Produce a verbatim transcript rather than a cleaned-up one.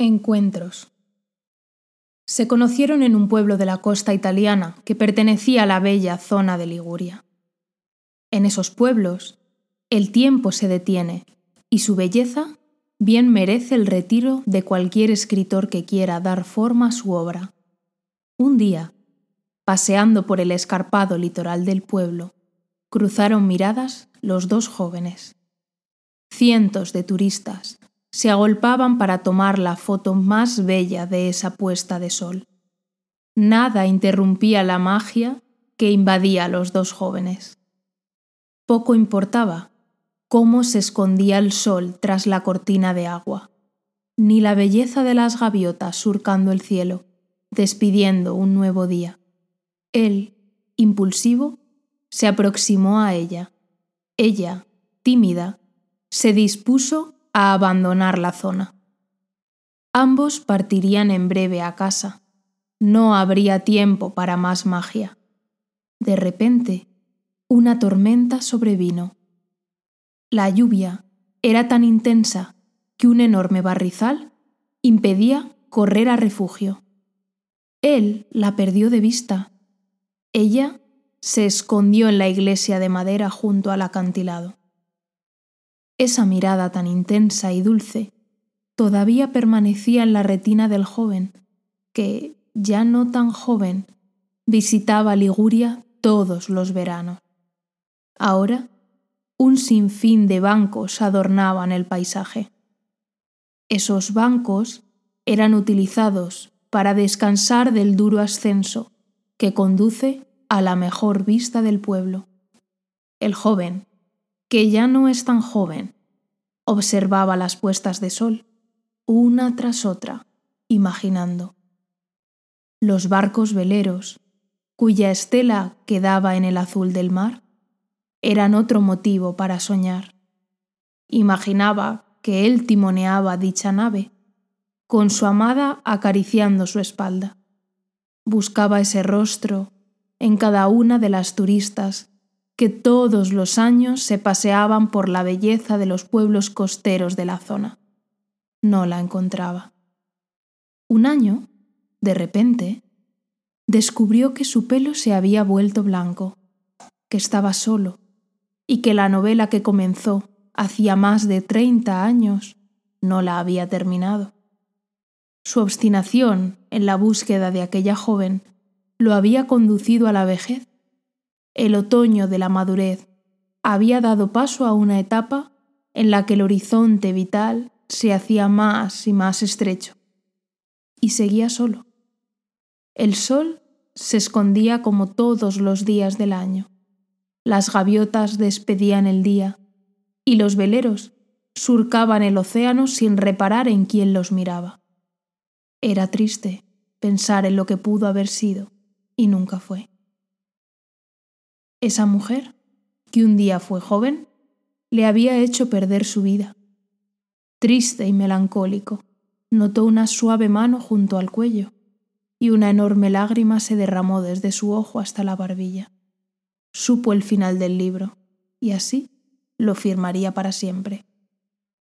Encuentros. Se conocieron en un pueblo de la costa italiana que pertenecía a la bella zona de Liguria. En esos pueblos, el tiempo se detiene y su belleza bien merece el retiro de cualquier escritor que quiera dar forma a su obra. Un día, paseando por el escarpado litoral del pueblo, cruzaron miradas los dos jóvenes. Cientos de turistas se agolpaban para tomar la foto más bella de esa puesta de sol. Nada interrumpía la magia que invadía a los dos jóvenes. Poco importaba cómo se escondía el sol tras la cortina de agua, ni la belleza de las gaviotas surcando el cielo, despidiendo un nuevo día. Él, impulsivo, se aproximó a ella. Ella, tímida, se dispuso a abandonar la zona. Ambos partirían en breve a casa. No habría tiempo para más magia. De repente, una tormenta sobrevino. La lluvia era tan intensa que un enorme barrizal impedía correr a refugio. Él la perdió de vista. Ella se escondió en la iglesia de madera junto al acantilado. Esa mirada tan intensa y dulce todavía permanecía en la retina del joven, que, ya no tan joven, visitaba Liguria todos los veranos. Ahora, un sinfín de bancos adornaban el paisaje. Esos bancos eran utilizados para descansar del duro ascenso que conduce a la mejor vista del pueblo. El joven, que ya no es tan joven, observaba las puestas de sol, una tras otra, imaginando. Los barcos veleros, cuya estela quedaba en el azul del mar, eran otro motivo para soñar. Imaginaba que él timoneaba dicha nave, con su amada acariciando su espalda. Buscaba ese rostro en cada una de las turistas que todos los años se paseaban por la belleza de los pueblos costeros de la zona. No la encontraba. Un año, de repente, descubrió que su pelo se había vuelto blanco, que estaba solo y que la novela que comenzó hacía más de treinta años no la había terminado. Su obstinación en la búsqueda de aquella joven lo había conducido a la vejez. El otoño de la madurez había dado paso a una etapa en la que el horizonte vital se hacía más y más estrecho. Y seguía solo. El sol se escondía como todos los días del año. Las gaviotas despedían el día y los veleros surcaban el océano sin reparar en quién los miraba. Era triste pensar en lo que pudo haber sido y nunca fue. Esa mujer, que un día fue joven, le había hecho perder su vida. Triste y melancólico, notó una suave mano junto al cuello y una enorme lágrima se derramó desde su ojo hasta la barbilla. Supo el final del libro y así lo firmaría para siempre.